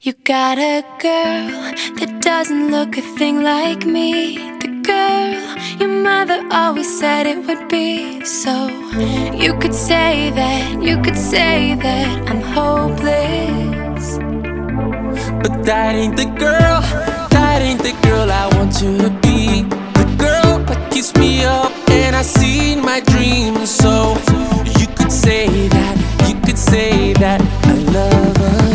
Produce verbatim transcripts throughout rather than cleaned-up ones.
You got a girl that doesn't look a thing like me. The girl your mother always said it would be. So you could say that, you could say that I'm hopeless, but that ain't the girl, that ain't the girl I want you to be. The girl that keeps me up and I see in my dreams. So you could say that, you could say that I love her.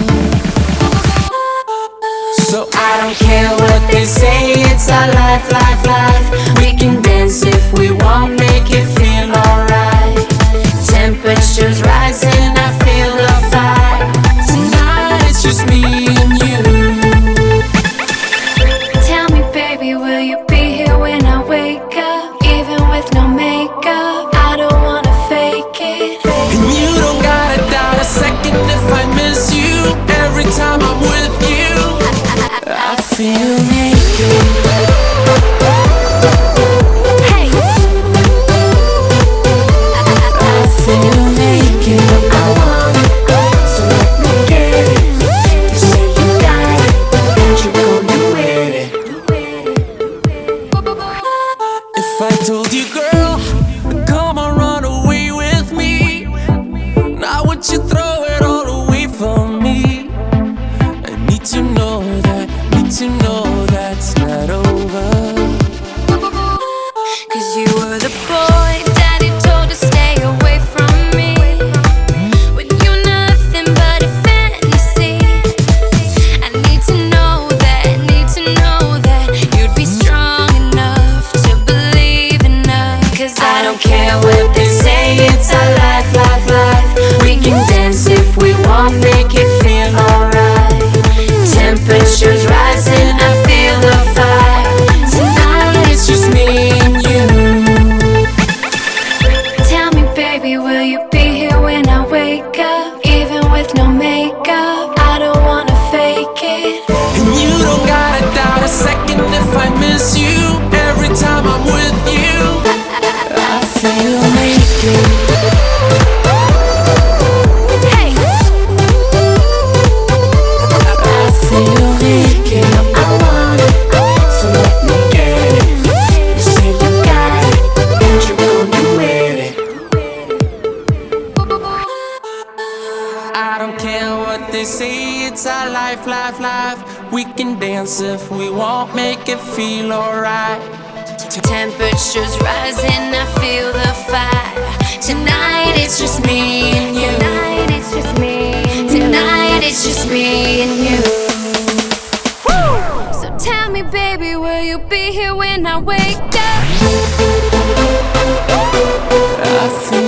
So I don't care what they say, it's our life, life, life. We can dance if we want, make it feel alright. Temperature's rising, I feel the fire. Tonight it's just me and you. Tell me baby, will you be here when I wake up? Even with no makeup, I don't wanna fake it. And you don't gotta doubt a second if I miss you. Every time I'm with you, I feel naked. Hey, I feel naked. I want it, so let me get it. You say you got it, and you gonna with it. If I told you, girl, come on, run away with me, now would you throw it all away from me? I need to know that, need to know that's not over. cause you were the boy daddy told to stay away from me. When you're nothing but a fantasy, I need to know that, need to know that you'd be strong enough to believe enough. Cause I don't care what they say, it's our life, life, life. We can dance if we want, make it feel alright. Temperature's rising, I feel the fire. Tonight it's just me and you. Tell me baby, will you be here when I wake up? Even with no makeup, I don't wanna fake it. And you don't gotta doubt a second if I miss you. Every time I'm with you, I feel naked. Hey, I feel naked. I want it, so let me get it. You say you got it, and you gonna with it. I don't care what they say, it's our life, life, life. We can dance if we want, make it feel alright. temperature's rising, I feel the fire. Tonight it's just me and you. Tonight it's just me and you. Tonight it's just me and you. Woo! So tell me baby, will you be here when I wake up? I feel